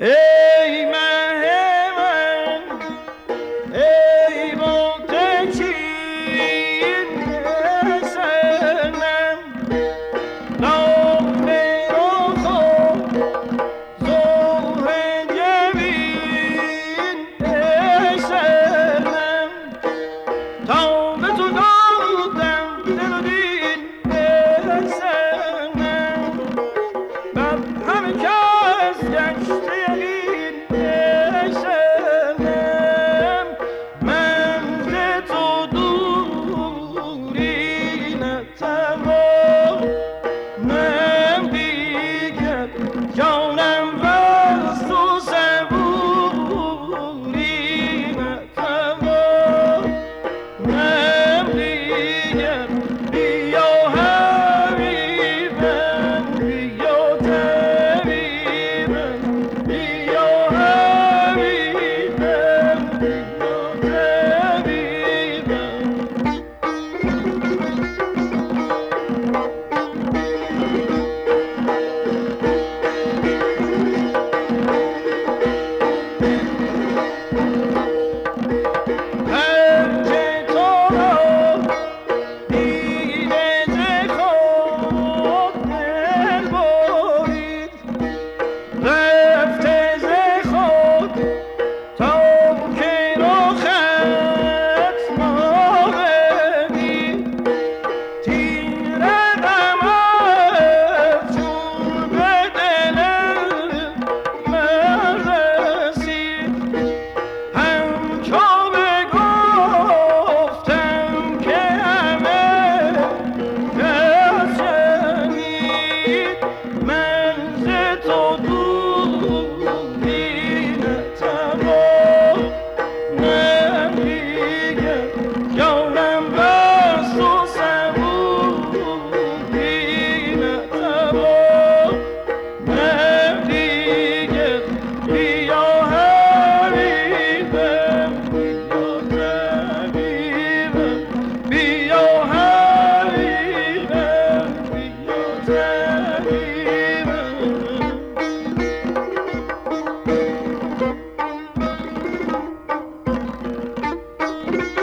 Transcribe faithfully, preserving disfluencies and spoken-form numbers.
ای مه من ای بوت چین سنم نام رخ ظهر جبین سنم تا به تو دادم دل و دین سنم بر همه کس گشته یقین سنم من ز تو دوری نتوانم دیگر جانم بس تو صبوری نتوانم دیگر بیا حبیبم بیا طبیبم بیا حبیبم بیا طبیبم هرچه تو را دیده ز خود دل برید رفته ز خود تا که رخت ناوردی تیر غم افشون به دل من رسید همچو بگفتم که همه کس شنید من ز تو دوری نتوانم دیگر جانم بس تو صبوری نتوانم دیگر بیا حبیبم بیا طبیبم بیا حبیبم بیا طبیبم